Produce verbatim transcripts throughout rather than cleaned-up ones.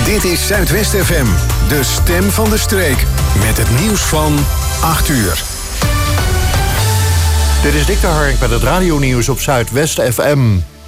Dit is Zuidwest F M, de stem van de streek. Met het nieuws van acht uur. Dit is Dick de Hark met het radionieuws op Zuidwest F M.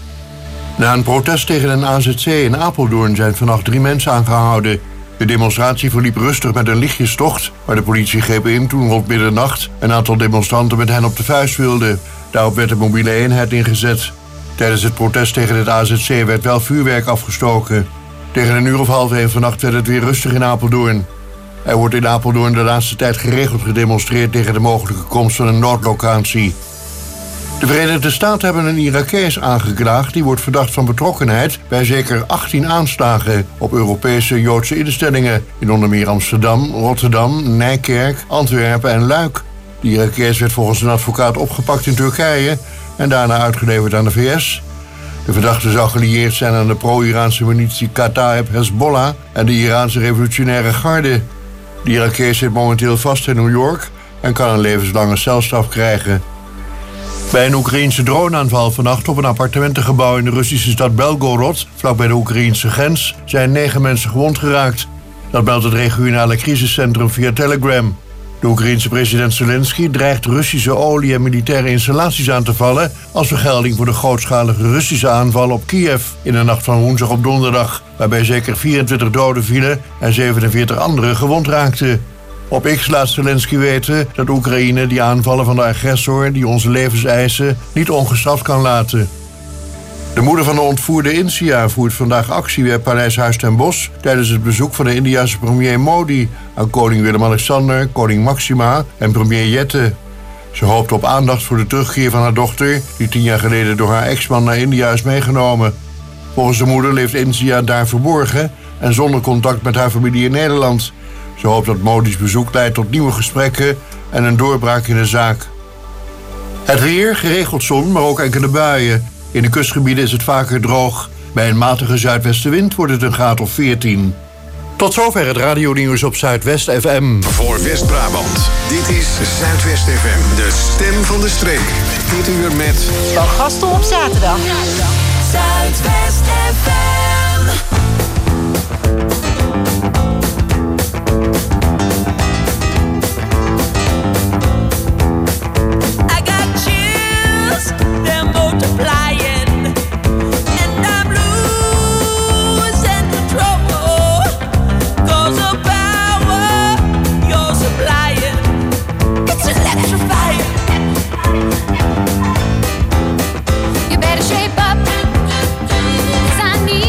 Na een protest tegen een A Z C in Apeldoorn zijn vannacht drie mensen aangehouden. De demonstratie verliep rustig met een lichtjestocht, maar de politie greep in toen rond middernacht een aantal demonstranten met hen op de vuist wilden. Daarop werd een mobiele eenheid ingezet. Tijdens het protest tegen het A Z C werd wel vuurwerk afgestoken. Tegen een uur of half één vannacht werd het weer rustig in Apeldoorn. Er wordt in Apeldoorn de laatste tijd geregeld gedemonstreerd tegen de mogelijke komst van een noodlocatie. De Verenigde Staten hebben een Irakees aangeklaagd die wordt verdacht van betrokkenheid bij zeker achttien aanslagen op Europese Joodse instellingen in onder meer Amsterdam, Rotterdam, Nijkerk, Antwerpen en Luik. De Irakees werd volgens een advocaat opgepakt in Turkije en daarna uitgeleverd aan de V S. De verdachte zou gelieerd zijn aan de pro-Iraanse militie Kataib Hezbollah en de Iraanse revolutionaire garde. De Irakees zit momenteel vast in New York en kan een levenslange celstraf krijgen. Bij een Oekraïense droneaanval vannacht op een appartementengebouw in de Russische stad Belgorod, vlakbij de Oekraïense grens, zijn negen mensen gewond geraakt. Dat meldt het regionale crisiscentrum via Telegram. De Oekraïense president Zelensky dreigt Russische olie- en militaire installaties aan te vallen als vergelding voor de grootschalige Russische aanval op Kiev in de nacht van woensdag op donderdag, waarbij zeker vierentwintig doden vielen en zevenenveertig anderen gewond raakten. Op X laat Zelensky weten dat Oekraïne die aanvallen van de agressor die onze levens eisen niet ongestraft kan laten. De moeder van de ontvoerde Insia voert vandaag actie bij Paleis Huis ten Bosch tijdens het bezoek van de Indiase premier Modi aan koning Willem-Alexander, koning Maxima en premier Jette. Ze hoopt op aandacht voor de terugkeer van haar dochter, die tien jaar geleden door haar ex-man naar India is meegenomen. Volgens de moeder leeft Insia daar verborgen en zonder contact met haar familie in Nederland. Ze hoopt dat Modi's bezoek leidt tot nieuwe gesprekken en een doorbraak in de zaak. Het weer, geregeld zon, maar ook enkele buien. In de kustgebieden is het vaker droog. Bij een matige zuidwestenwind wordt het een graad of veertien. Tot zover het radionieuws op Zuidwest F M. Voor West-Brabant, dit is Zuidwest F M, de stem van de streek. Dit uur met... Van Gastel op zaterdag. Zuidwest F M. I got chills, they're multiplying. You better shape up, 'cause I need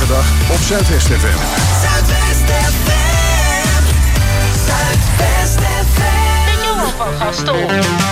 zaterdag op Zuidwest F M. Zuidwest F M. Zuidwest F M. De jongen van Gaston.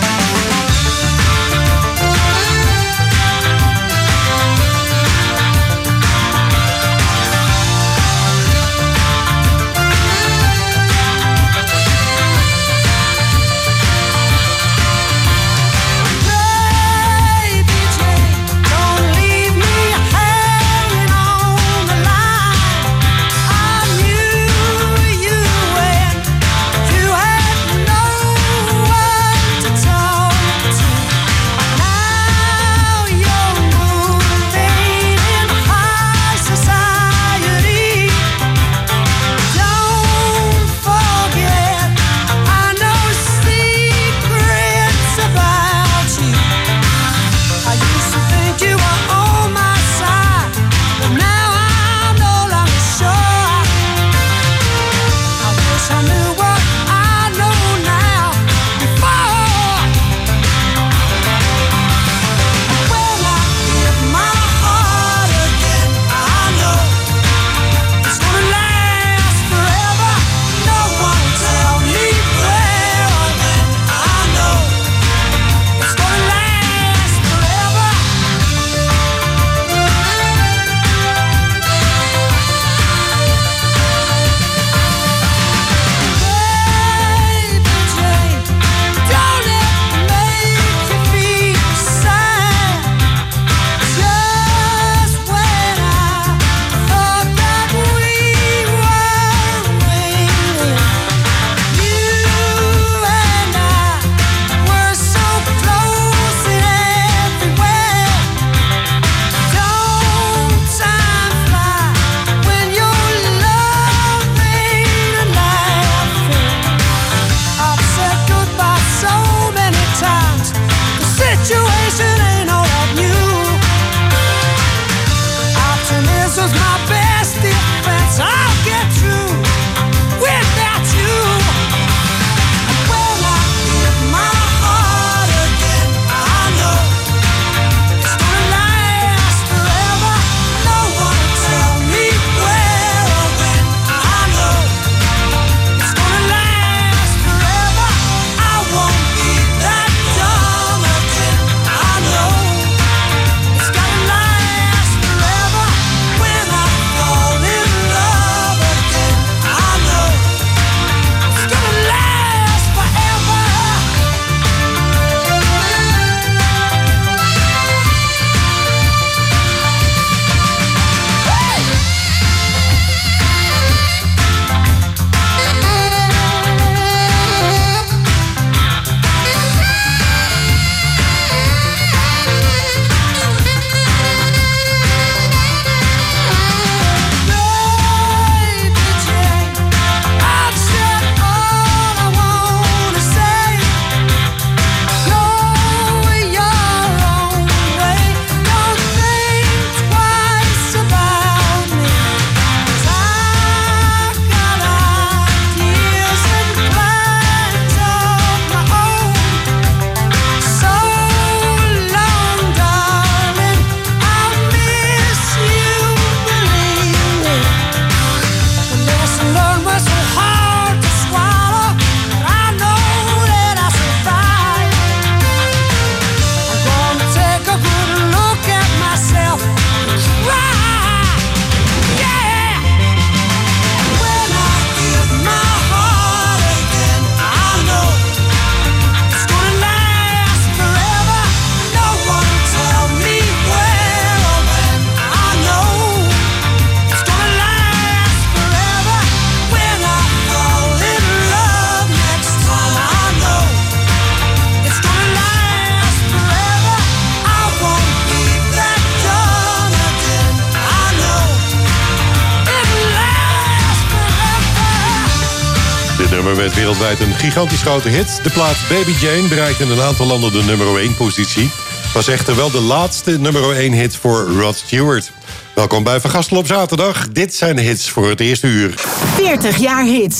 nummer werd wereldwijd een gigantisch grote hit. De plaat Baby Jane bereikte in een aantal landen de nummer één positie. Was echter wel de laatste nummer één hit voor Rod Stewart. Welkom bij Van Gastel op zaterdag. Dit zijn de hits voor het eerste uur. veertig jaar hits.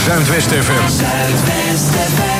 Zuidwest F M. Zuidwest F M.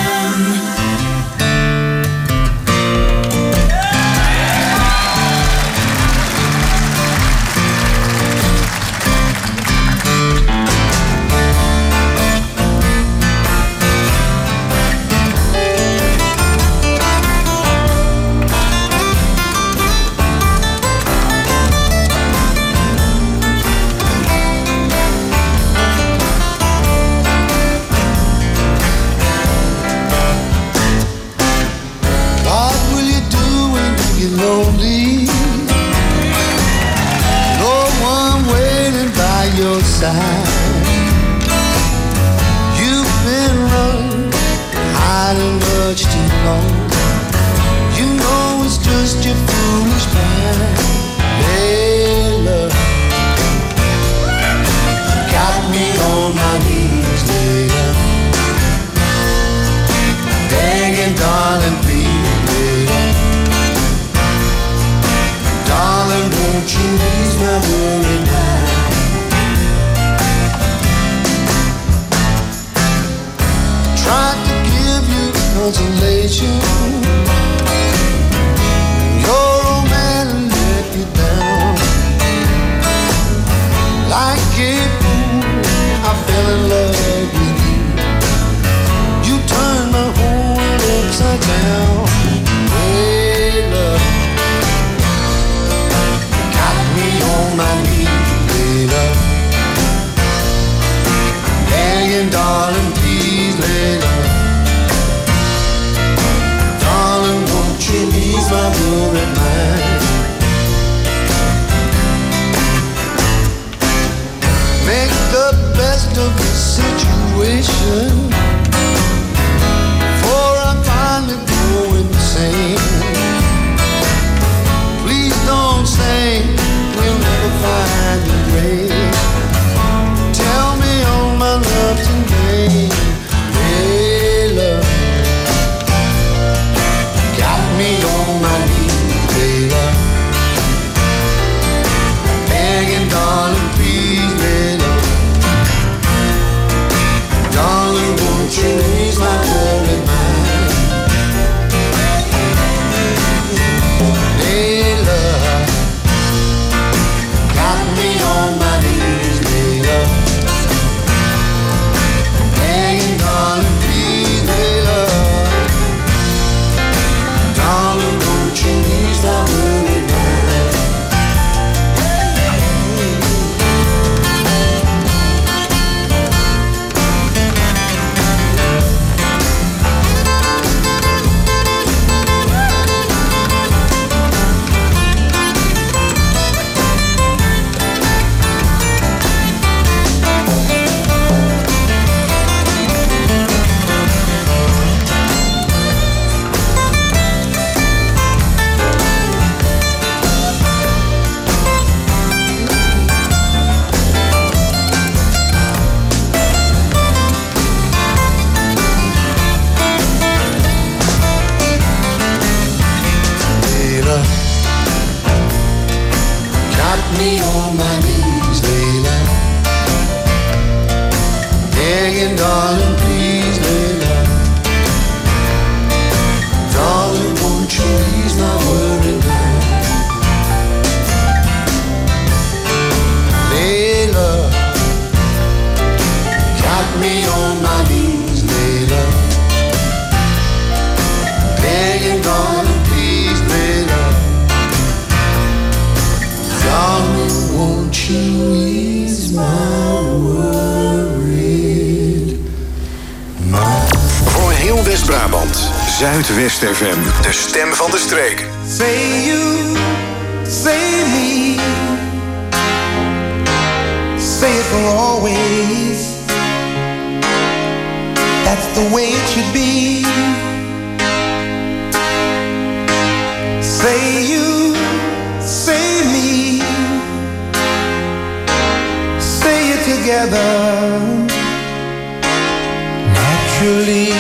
Zuidwest F M, de stem van de streek. Say you, say me, say it for always. That's the way it should be. Say you, say me, say it together, naturally.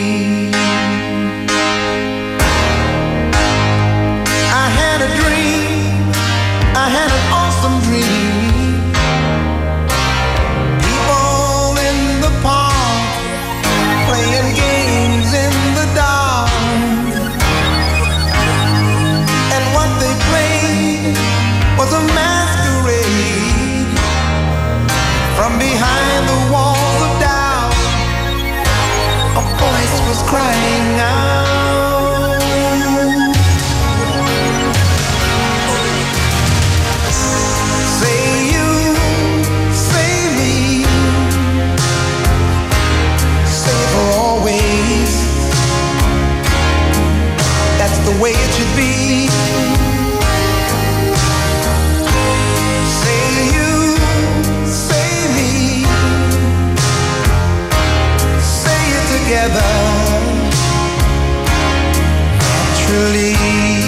I had an awesome dream. People in the park crying out. Say you, say me, say for always. That's the way it should be. Say you, say me, say it together, naturally.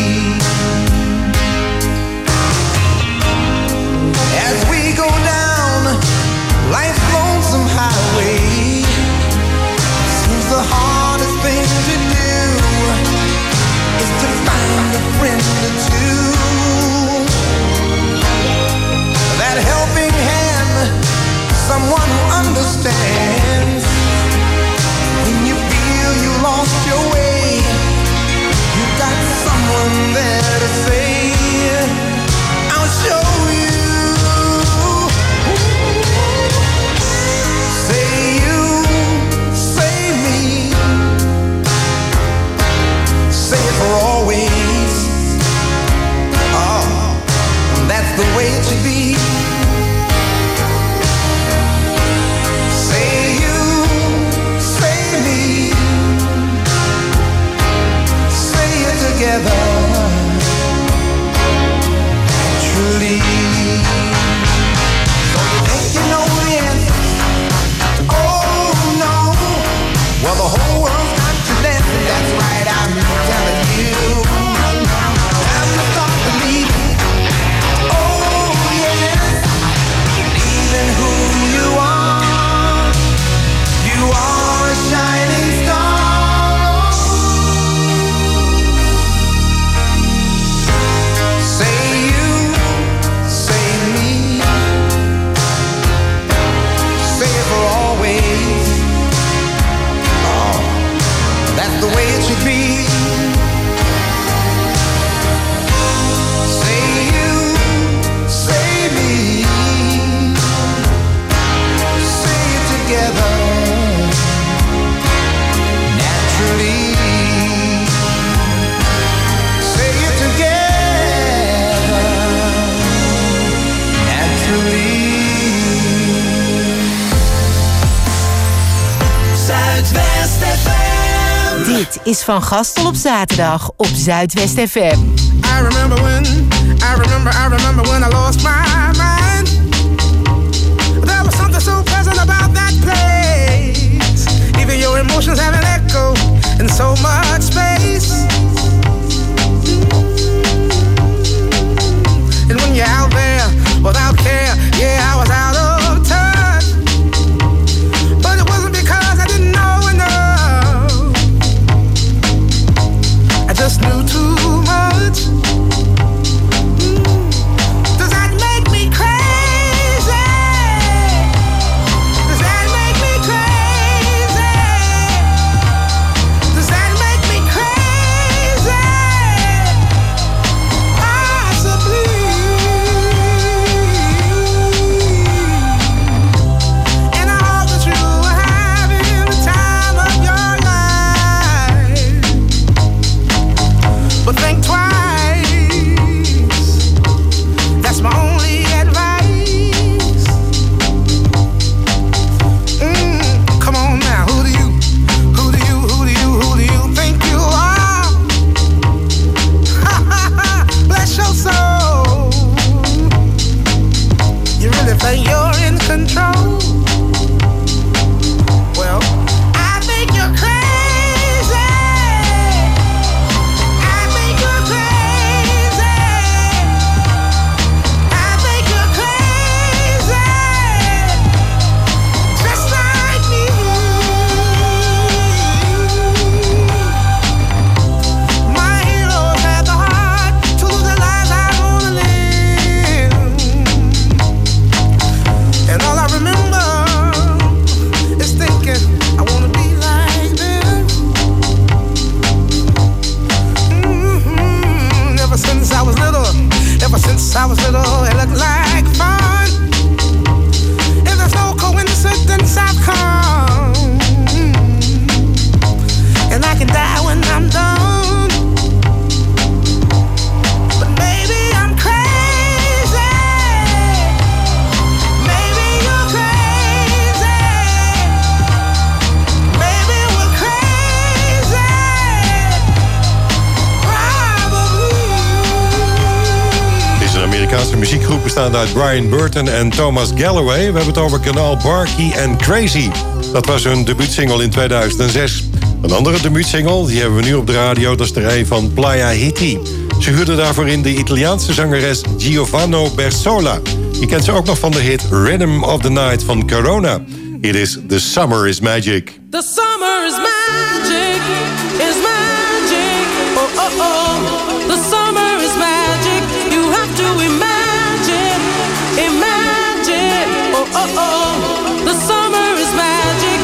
As we go down life's lonesome highway, seems the hardest thing to do is to find a friend or two. That helping hand, someone who understands. When you feel you lost your way, you got someone there to say, I'll show you. Say you, say me, say it for always. Oh, that's the way it should be. Say you, say me, say it together, naturally. So you think you know the answer? Oh no. Well, the whole world's got to dance, and that's right, I'm telling you. Time to start believing. Oh yes, believe in who you are. You are a shining star. Say you, say me, say it for always. Oh, that's the way it should be. Say you, say me, say it together, naturally. Say it together, naturally. Zuidwest F M. Dit is Van Gastel op zaterdag op Zuidwest F M. I remember when, I remember, I remember when I lost my mind. There was something so pleasant about that place. Even your emotions have an echo in so much space. And when you're out there without care, yeah, I was out of touch. But it wasn't because I didn't know enough. I just knew too much. Does that make me crazy? Does that make me crazy? Amerikaanse muziekgroep bestaande uit Brian Burton en Thomas Galloway. We hebben het over kanaal Barky and Crazy. Dat was hun debuutsingle in tweeduizend zes. Een andere debuutsingle, die hebben we nu op de radio, dat is er een van Playa Hitti. Ze huurde daarvoor in de Italiaanse zangeres Giovanni Bersola. Je kent ze ook nog van de hit Rhythm of the Night van Corona. It is The Summer is Magic. The summer is magic, is magic, oh oh oh. The summer is magic, you have to imagine, imagine, oh oh oh. The summer is magic.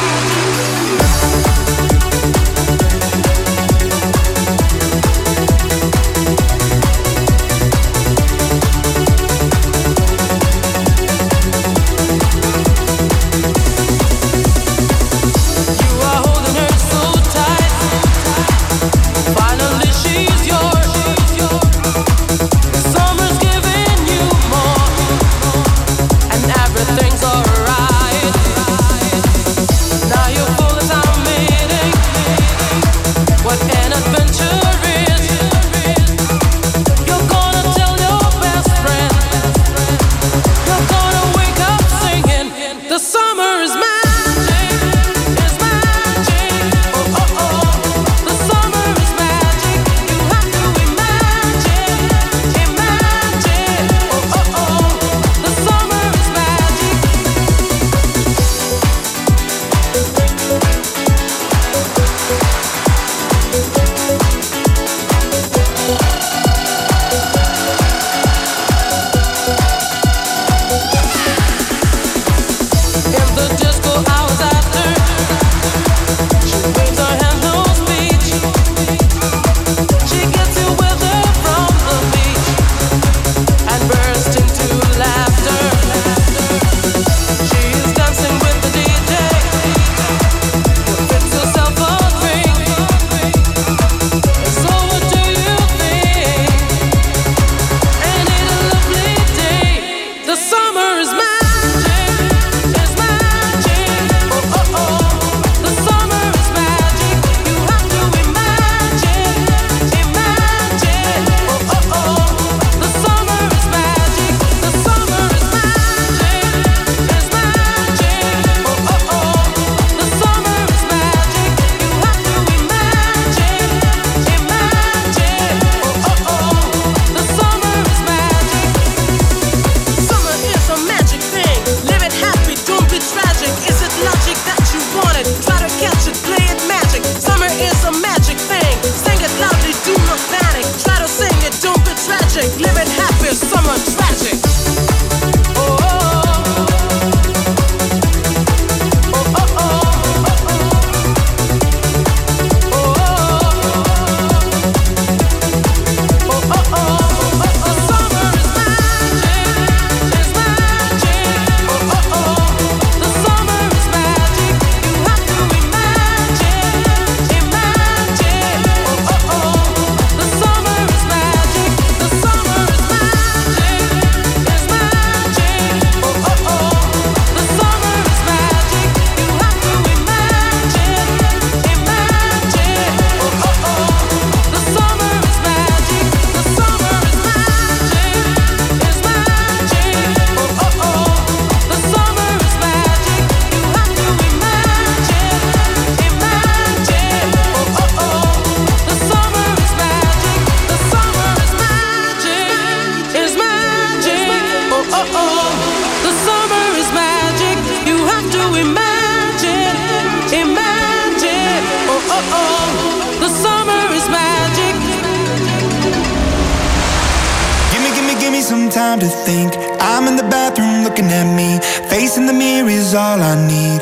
some time to think. I'm in the bathroom looking at me. Facing the mirror is all I need.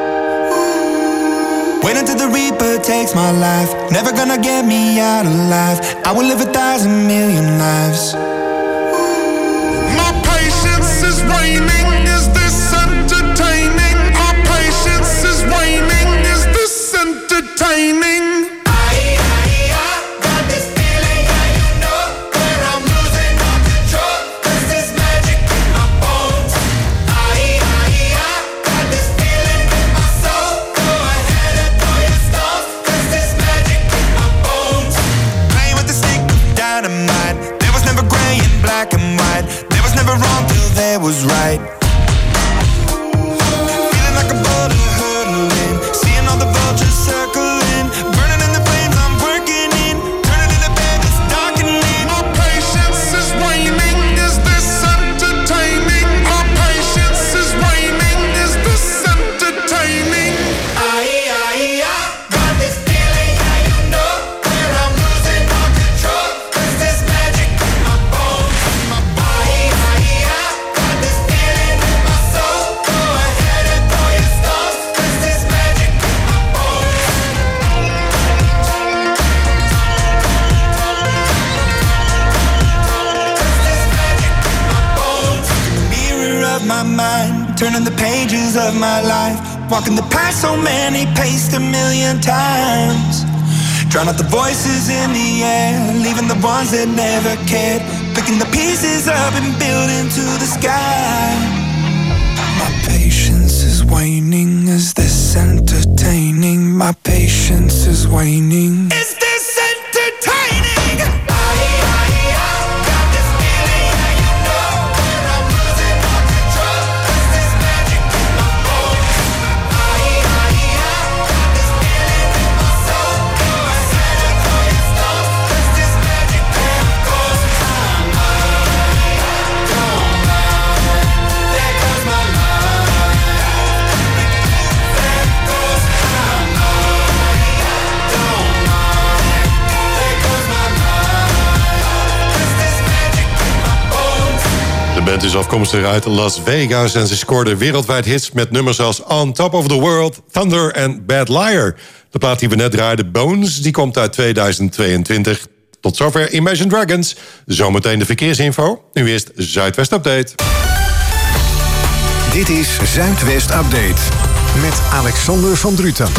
Wait until the Reaper takes my life. Never gonna get me out alive. I will live a thousand million lives. My patience is waning. Is this entertaining? My patience is waning. Is this entertaining? Black and white. mind, turning the pages of my life, walking the path so many paced a million times. Drown out the voices in the air, leaving the ones that never cared, picking the pieces up and building to the sky. My patience is waning, is this entertaining? My patience is waning. Is this entertaining? De band is afkomstig uit Las Vegas en ze scoorde wereldwijd hits met nummers als On Top of the World, Thunder en Bad Liar. De plaat die we net draaiden, Bones, die komt uit tweeduizend tweeëntwintig. Tot zover Imagine Dragons. Zometeen de verkeersinfo. Nu eerst Zuidwest Update. Dit is Zuidwest Update met Alexander van Druten.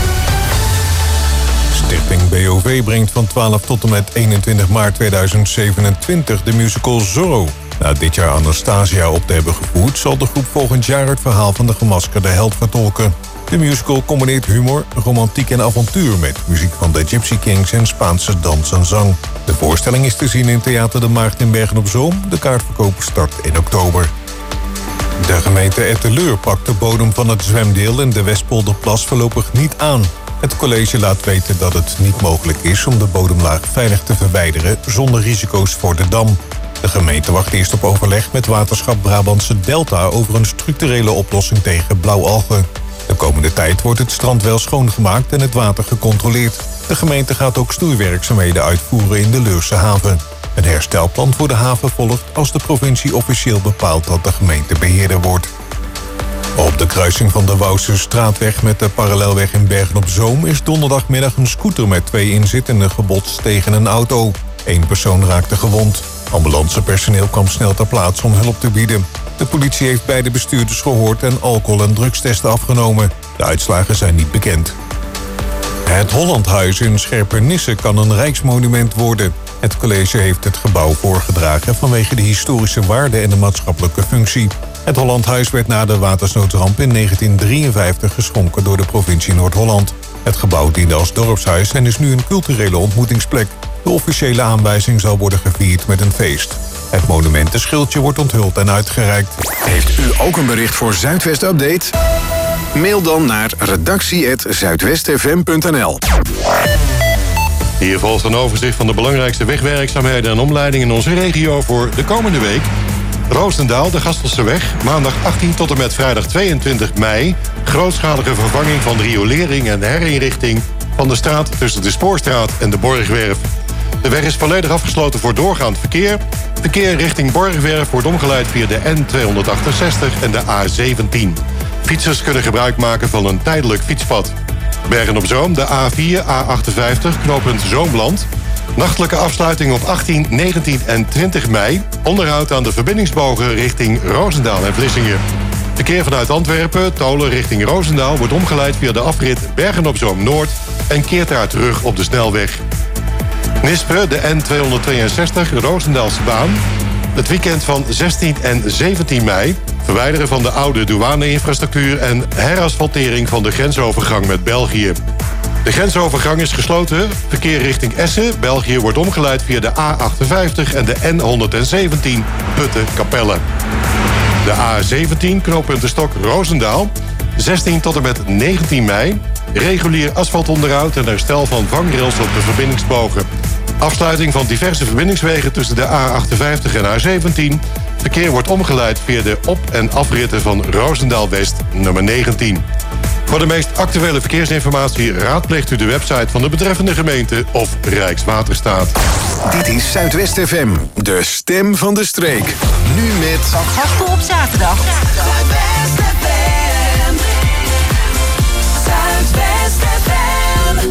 Stichting B O V brengt van twaalf tot en met eenentwintig maart tweeduizend zevenentwintig de musical Zorro. Na dit jaar Anastasia op te hebben gevoerd, zal de groep volgend jaar het verhaal van de gemaskerde held vertolken. De musical combineert humor, romantiek en avontuur met muziek van de Gypsy Kings en Spaanse dans en zang. De voorstelling is te zien in Theater de Maagd in Bergen-op-Zoom. De kaartverkoop start in oktober. De gemeente Etteleur pakt de bodem van het zwemdeel in de Westpolderplas voorlopig niet aan. Het college laat weten dat het niet mogelijk is om de bodemlaag veilig te verwijderen zonder risico's voor de dam. De gemeente wacht eerst op overleg met waterschap Brabantse Delta over een structurele oplossing tegen blauwalgen. De komende tijd wordt het strand wel schoongemaakt en het water gecontroleerd. De gemeente gaat ook snoeiwerkzaamheden uitvoeren in de Leurse haven. Een herstelplan voor de haven volgt als de provincie officieel bepaalt dat de gemeente beheerder wordt. Op de kruising van de Wouwse straatweg met de parallelweg in Bergen-op-Zoom is donderdagmiddag een scooter met twee inzittenden gebotst tegen een auto. Eén persoon raakte gewond. Ambulancepersoneel kwam snel ter plaatse om hulp te bieden. De politie heeft beide bestuurders gehoord en alcohol- en drugstesten afgenomen. De uitslagen zijn niet bekend. Het Hollandhuis in Scherpernisse kan een rijksmonument worden. Het college heeft het gebouw voorgedragen vanwege de historische waarde en de maatschappelijke functie. Het Hollandhuis werd na de watersnoodramp in negentien drieënvijftig geschonken door de provincie Noord-Holland. Het gebouw diende als dorpshuis en is nu een culturele ontmoetingsplek. De officiële aanwijzing zal worden gevierd met een feest. Het monumentenschildje wordt onthuld en uitgereikt. Heeft u ook een bericht voor Zuidwest Update? Mail dan naar redactie at zuidwestfm punt n l. Hier volgt een overzicht van de belangrijkste wegwerkzaamheden en omleidingen in onze regio voor de komende week. Roosendaal, de Gastelseweg, maandag achttien tot en met vrijdag tweeëntwintig mei. Grootschalige vervanging van de riolering en herinrichting van de straat tussen de Spoorstraat en de Borgwerf. De weg is volledig afgesloten voor doorgaand verkeer. Verkeer richting Borgwerf wordt omgeleid via de N tweehonderdachtenzestig en de A zeventien. Fietsers kunnen gebruik maken van een tijdelijk fietspad. Bergen-op-Zoom, de A vier, A achtenvijftig, knooppunt Zoomland. Nachtelijke afsluiting op achttien, negentien en twintig mei. Onderhoud aan de verbindingsbogen richting Roosendaal en Vlissingen. Verkeer vanuit Antwerpen, Tolen richting Roosendaal wordt omgeleid via de afrit Bergen-op-Zoom Noord en keert daar terug op de snelweg. Nispe, de N tweehonderdtweeënzestig, Roosendaalse baan. Het weekend van zestien en zeventien mei. Verwijderen van de oude douane-infrastructuur en herasfaltering van de grensovergang met België. De grensovergang is gesloten. Verkeer richting Essen, België, wordt omgeleid via de A achtenvijftig en de N honderdzeventien Putten-Capelle. De A zeventien, knooppunt de Stok Roosendaal. zestien tot en met negentien mei. Regulier asfaltonderhoud en herstel van vangrails op de verbindingsbogen. Afsluiting van diverse verbindingswegen tussen de A achtenvijftig en A zeventien. Verkeer wordt omgeleid via de op- en afritten van Roosendaal West, nummer negentien. Voor de meest actuele verkeersinformatie raadpleegt u de website van de betreffende gemeente of Rijkswaterstaat. Dit is Zuidwest F M, de stem van de streek. Nu met... Van Gastel op zaterdag. Zuidwest F M. Zuidwest F M.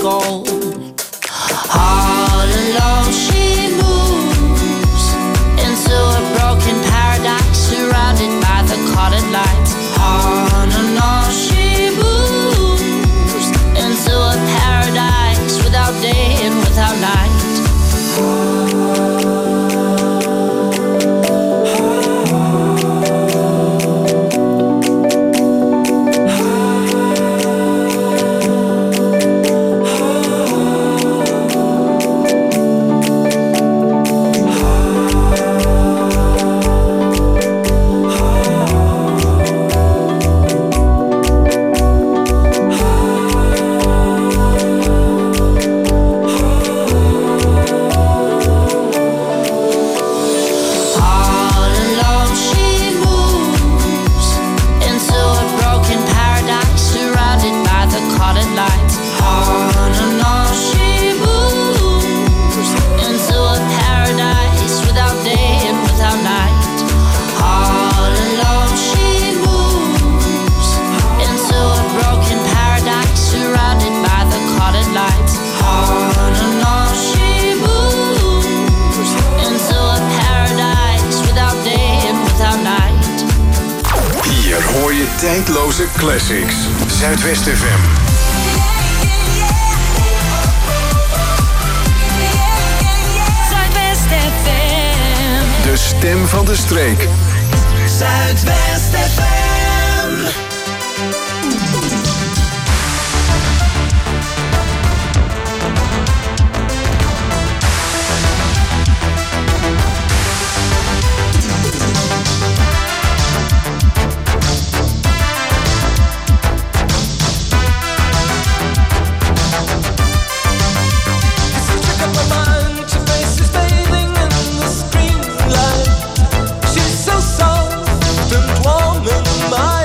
gold. All alone she moves into a broken paradise, surrounded by the colored lights. On and on she moves into a paradise without day and without night. Tijdloze classics. Zuidwest F M. Zuidwest F M. De stem van de streek. Zuidwest F M. She's so soft and warm in my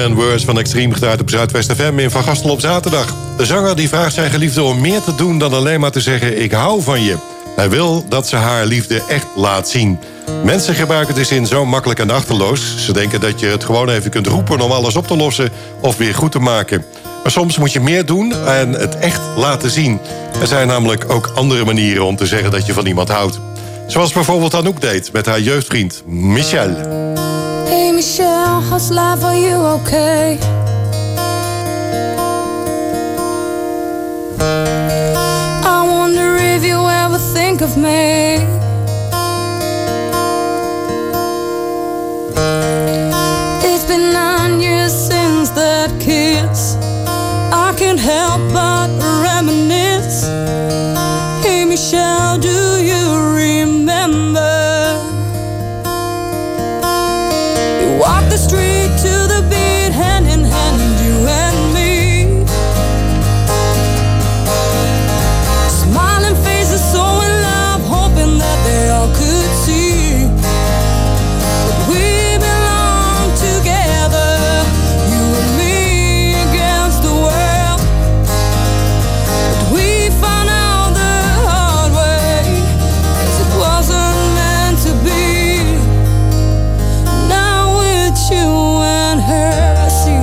and Words van Extreme gedraaid op Zuidwest F M in Van Gastel op zaterdag. De zanger die vraagt zijn geliefde om meer te doen dan alleen maar te zeggen ik hou van je. Hij wil dat ze haar liefde echt laat zien. Mensen gebruiken de zin zo makkelijk en achterloos. Ze denken dat je het gewoon even kunt roepen om alles op te lossen of weer goed te maken. Maar soms moet je meer doen en het echt laten zien. Er zijn namelijk ook andere manieren om te zeggen dat je van iemand houdt. Zoals bijvoorbeeld Anouk deed met haar jeugdvriend Michel. Hey Michelle, how's life, are you okay? I wonder if you ever think of me. It's been nine years since that kiss. I can't help but reminisce. Hey Michelle, do you remember? You walked the street to the beat, hand in hand, you and me. Smiling faces, so in love, hoping that they all could see. But we belong together, you and me against the world. But we found out the hard way, 'cause it wasn't meant to be. Now it's you and her, I see.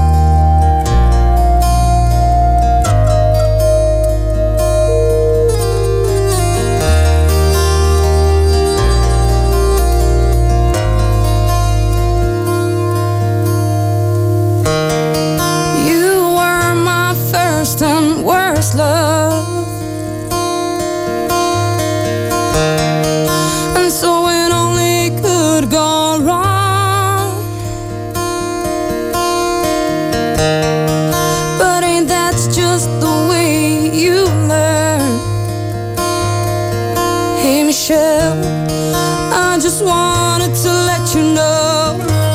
You were my first and worst love, and so it only could go wrong. But ain't that just the way you learn? Hey Michelle, I just wanted to let you know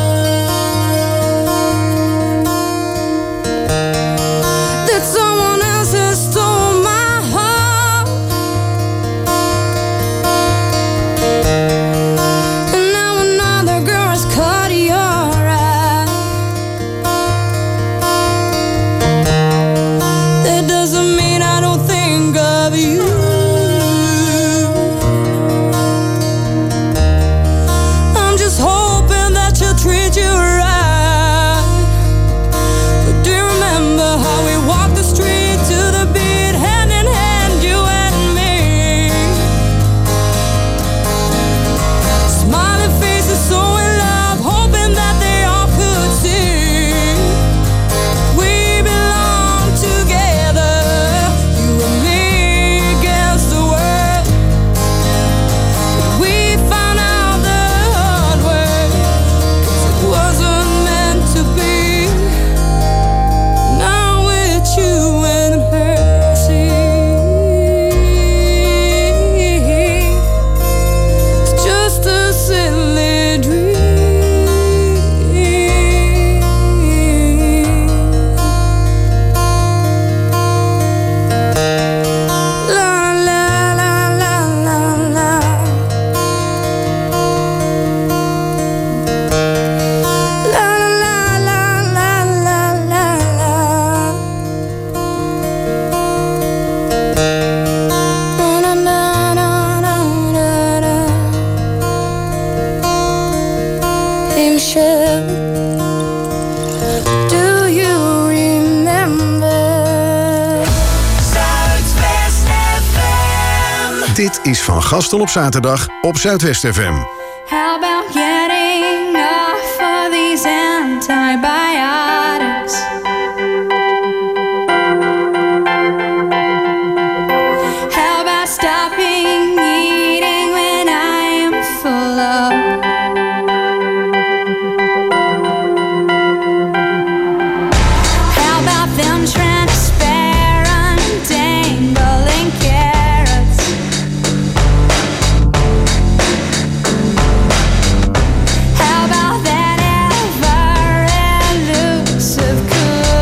that someone else has stolen my heart, and now another girl has caught your eye. That doesn't mean I don't think of you. I'm just hoping that you'll treat you right. But do you remember how we walked the street to the beat, hand in hand, you and me? Smiling faces, so in love, hoping that they all could see. We belong together, you and me against the world. But we found out the hard way, 'cause it wasn't meant to be. Now it's you and her, see. It's just a silly dream. La la la la la la. La la la la la la la. Na na na na na na. Hey Michelle, do you remember? Zuidwest F M. Dit is Van Gastel op zaterdag op Zuidwest F M. How about getting off of these antibiotics? How about stopping eating when I am full of? How about them transparent dangling carrots? How about that ever elusive cool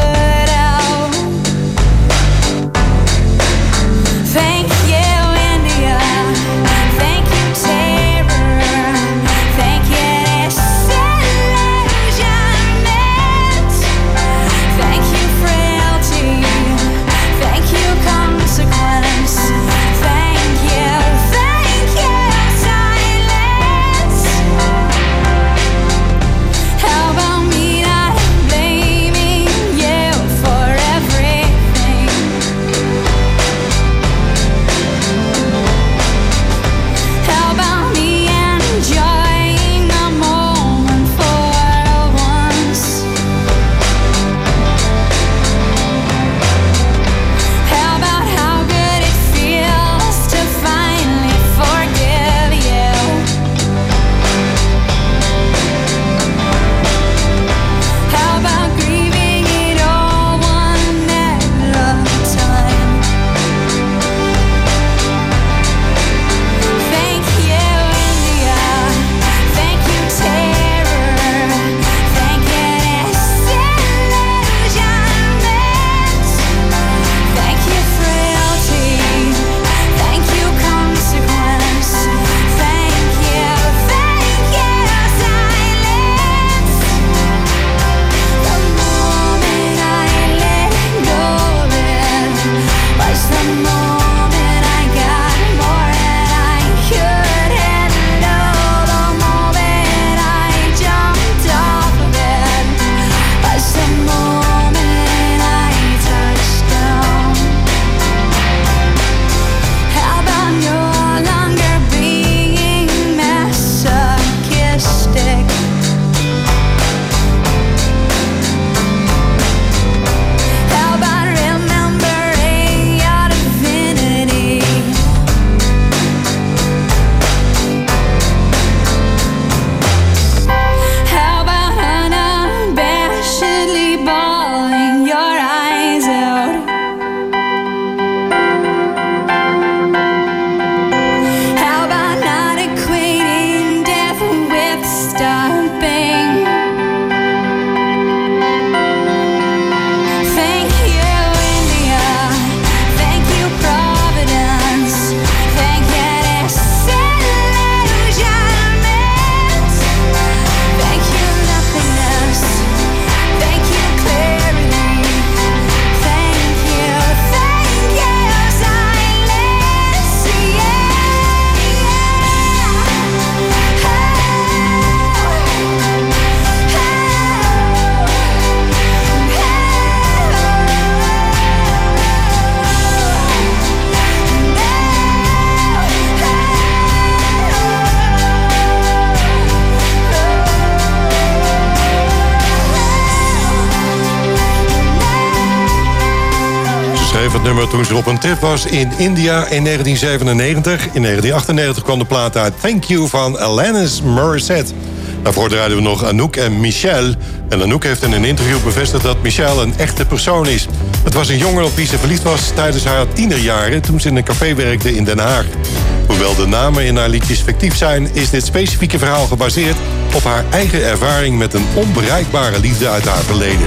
het nummer toen ze op een trip was in India in negentien zevenennegentig. In negentien achtennegentig kwam de plaat uit Thank You van Alanis Morissette. Daarvoor draaiden we nog Anouk en Michel. En Anouk heeft in een interview bevestigd dat Michel een echte persoon is. Het was een jongen op wie ze verliefd was tijdens haar tienerjaren toen ze in een café werkte in Den Haag. Hoewel de namen in haar liedjes fictief zijn, is dit specifieke verhaal gebaseerd op haar eigen ervaring met een onbereikbare liefde uit haar verleden.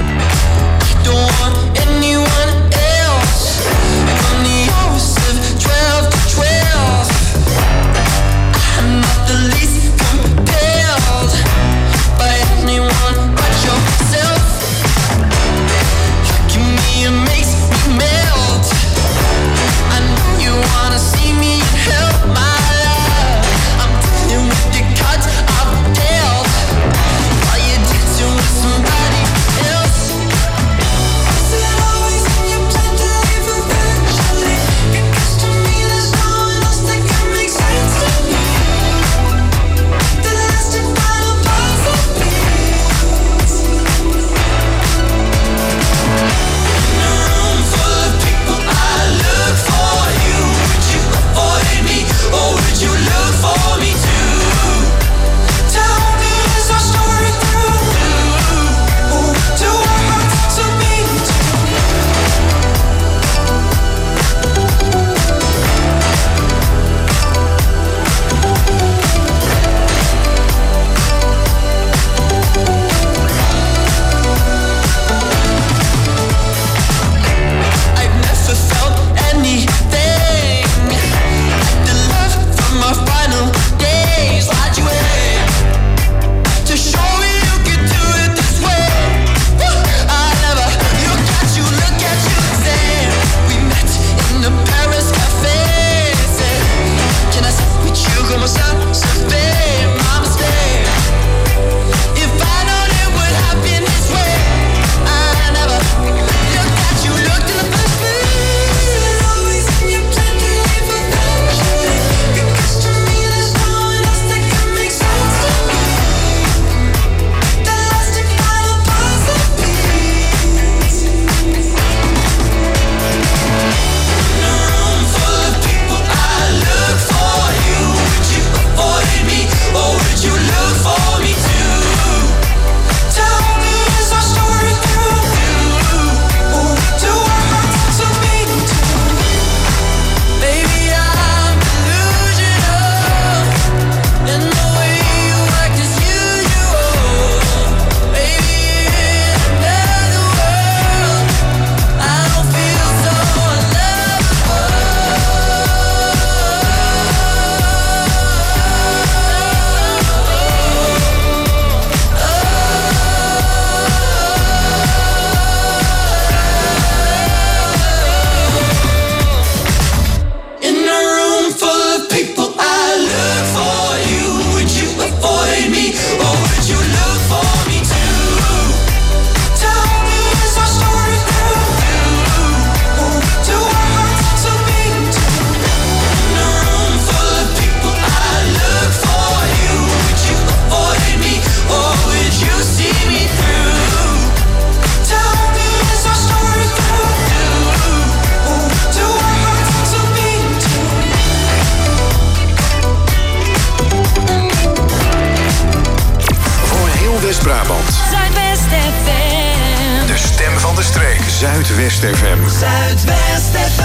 Zuidwest F M. Zuidwest F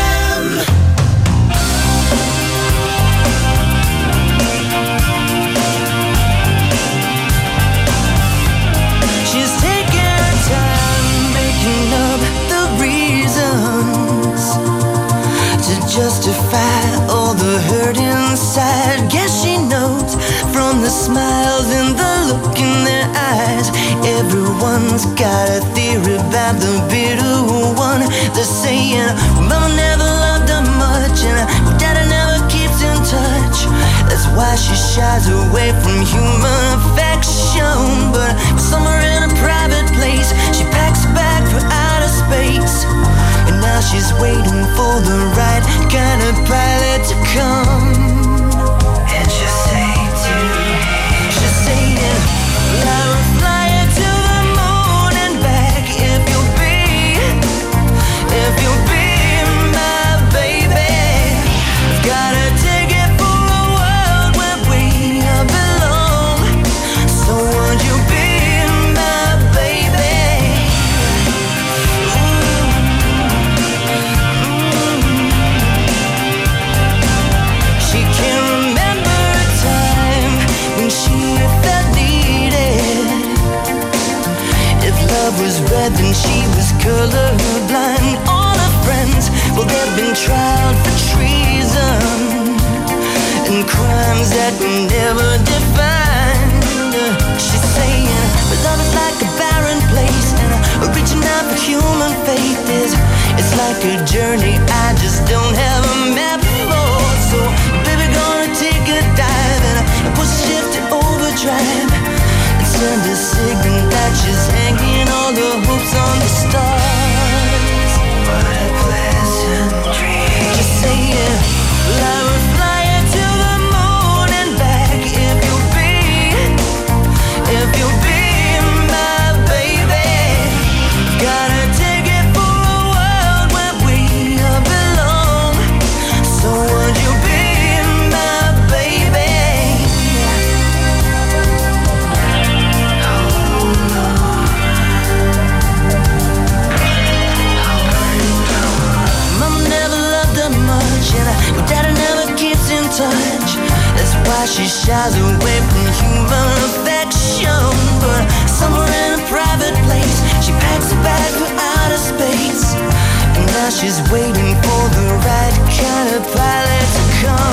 M. She's taking her time making up the reasons to justify all the hurt inside. Guess she knows from the smiles and the look in their eyes. Everyone's got a theory about the bitter one. They're saying mama never loved her much and daddy never keeps in touch. That's why she shies away from human affection. But somewhere in a private place, she packs a bag for outer space. And now she's waiting for the right kind of pilot to come. And she'll say to, she'll say, I will fly you to the moon and back if you'll be, if you'll be committing crimes that we never defined. She's saying, but love is like a barren place, and uh, reaching out for human faith is, it's like a journey I just don't have a map for. So, baby, gonna take a dive and uh, push shift to overdrive and send a signal that she's hanging all the hopes on the stars. What a pleasant dream. Just saying, well, I would fly you to the moon and back if you'll be, if you'll be my baby. Gotta take it for a world where we belong. So would you be my baby? Mama never loved her much, and your daddy never keeps in touch. That's why she shies away from human affection. But somewhere in a private place, she packs a bag for outer space, and now she's waiting for the right kind of pilot to come.